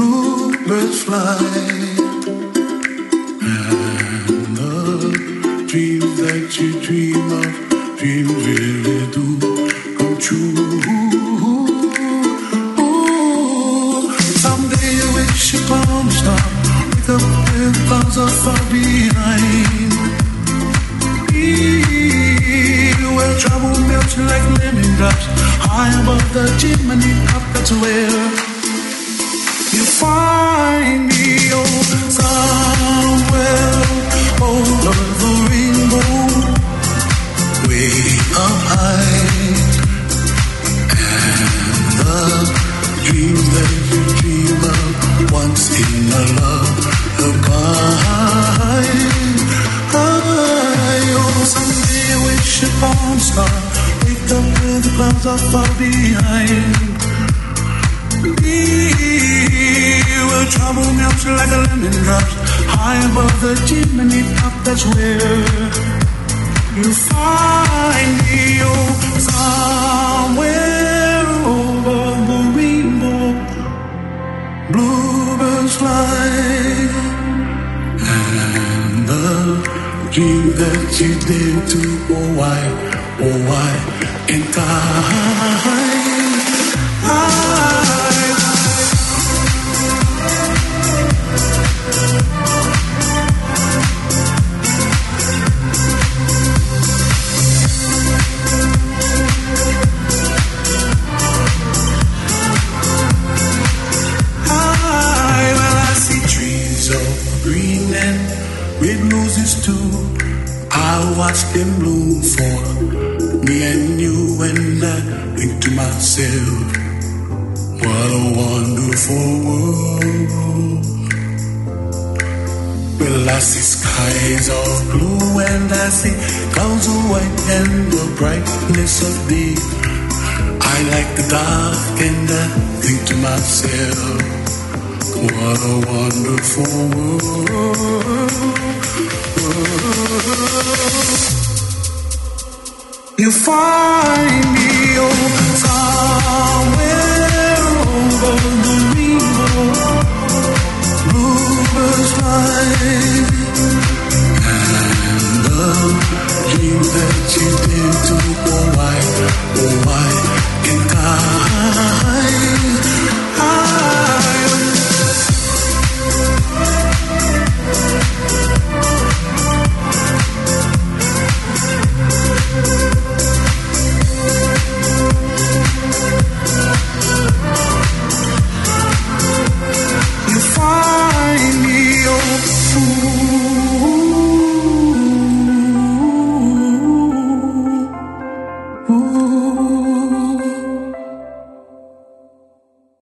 bluebirds fly, and the dreams that you dream of, dreams really do come true. Ooh, someday you wish upon a star, wake up with clouds are far behind. Where trouble melts like lemon drops, high above the chimney top, that's where you find me. Oh, somewhere over the rainbow, way up high, and the dreams that you dream of once in a lullaby. Oh, someday I wish upon a star, wake up where the clouds are far behind. Where trouble melts like a lemon drops, high above the chimney top, that's where you find me. Oh, somewhere over the rainbow, bluebirds fly, and the dream that you did to, oh why, in time. Watch them bloom for me and you, and I think to myself, what a wonderful world. Well, I see skies of blue and I see clouds of white and the brightness of day. I like the dark and I think to myself, what a wonderful world. You find me, oh, somewhere over the